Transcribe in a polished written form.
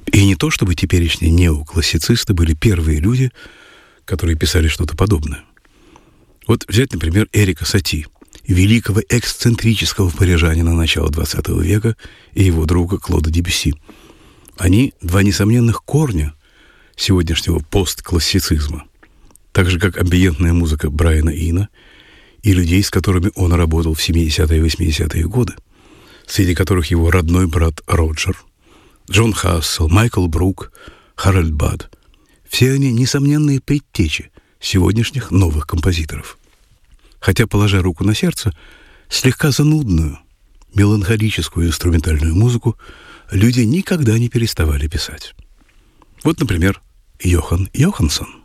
И не то, чтобы теперешние неоклассицисты были первые люди, которые писали что-то подобное. Вот взять, например, Эрика Сати, великого эксцентрического парижанина начала XX века, и его друга Клода Дебюсси. Они два несомненных корня сегодняшнего постклассицизма, так же, как амбиентная музыка Брайана Ина и людей, с которыми он работал в 70-е и 80-е годы, среди которых его родной брат Роджер, Джон Хассел, Майкл Брук, Харальд Бад. Все они несомненные предтечи сегодняшних новых композиторов. Хотя, положа руку на сердце, слегка занудную, меланхолическую инструментальную музыку люди никогда не переставали писать. Вот, например, Йохан Йоханссон.